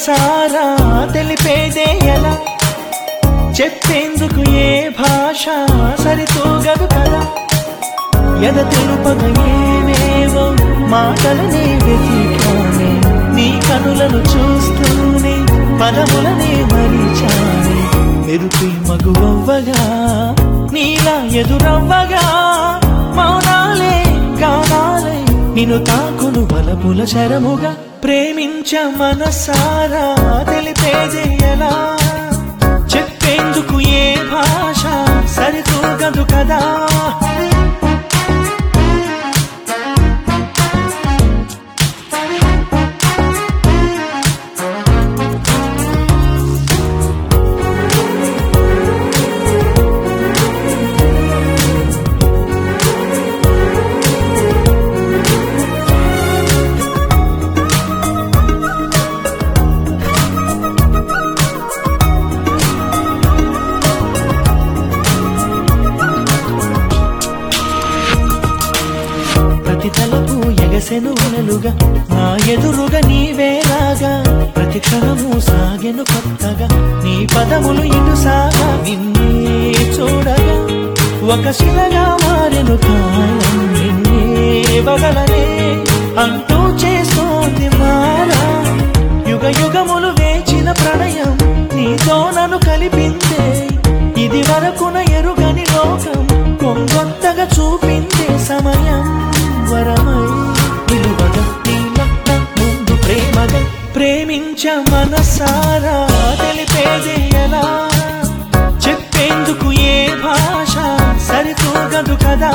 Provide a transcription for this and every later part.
మనసారా తెలిపేదే ఎలా, చెప్పేందుకు ఏ భాష సరితూగదు కదా. ఎద తెలుపగ ఏవేవో మాటలనే వెతికానే, నీ కనులను చూస్తూనే పదములనే మరిచానే. మెరుపి మగువవ్వగా నీలా ఎదురవ్వగా, మౌనాలే గానాలే నిన్ను తాకును బలపుల శరముగా. ప్రేమించ మనసారా తెలిపేదే ఎలా, చెప్పేందుకు ఏ భాష సరితూగదు కదా. ప్రతి తలపు ఎగసెను వలలుగా, నా ఎదురుగా నీవేలాగా. ప్రతి క్షణము సాగెను కొత్తగా, నీ పదములు ఇటు సాగా. నిన్నే చూడగా ఒక శిలగా మారెను కాలం, నిన్నే వదలనే అంటూ చేస్తోంది మారా. యుగ యుగములు వేచిన ప్రణయం నీతో నన్ను కలిపిందే, ఇది వరకున ఎరుగని లోకం కొంగొత్తగా చూపిందే. సమయం వరమై నిలువగా నీలన్న ముందు ప్రేమగా. ప్రేమించ మనసారా తెలిపేదే ఎలా, చెప్పేందుకు ఏ భాష సరితూగదు కదా.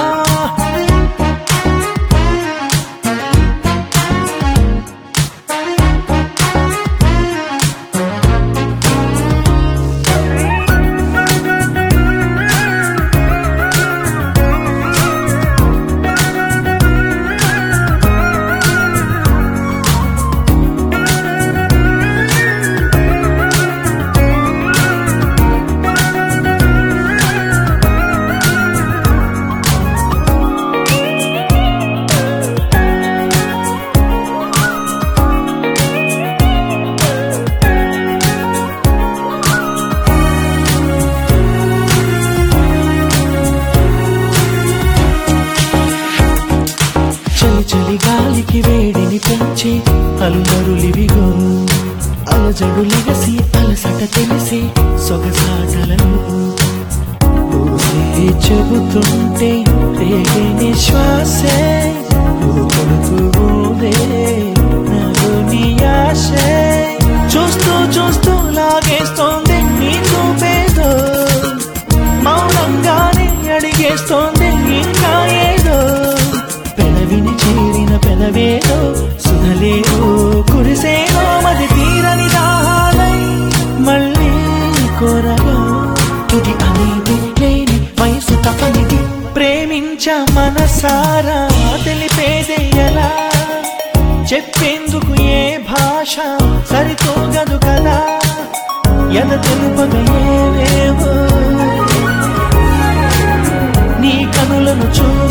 చలి గాలికి వేడిని పెంచి అల్లరులివిగో, అలజడులిగసి అలసట తెలిసి సొగసాటలను ఊసే చెబుతుంటే రేగే నిశ్వాసే. కొడుకుదే నాలో నీ ఆశే, చూస్తూ చూస్తూ లాగేస్తోంది నీ చూపేదో. మౌనంగానే అడిగేస్తోంది ఇంకా ఏదో. పెదవిని చేరిన పెదవేదో సుధలేదో, కురిసేదో మది తీరని దాహాలై మళ్ళీ కోరగా. తుది అనేది లేని వయసు తపనిది, ప్రేమించ మనసారా తెలిపేదే ఎలా, చెప్పేందుకు ఏ భాష సరితూగదు కదా. ఎద తెలుపగా ఏవేవో నీ కనులను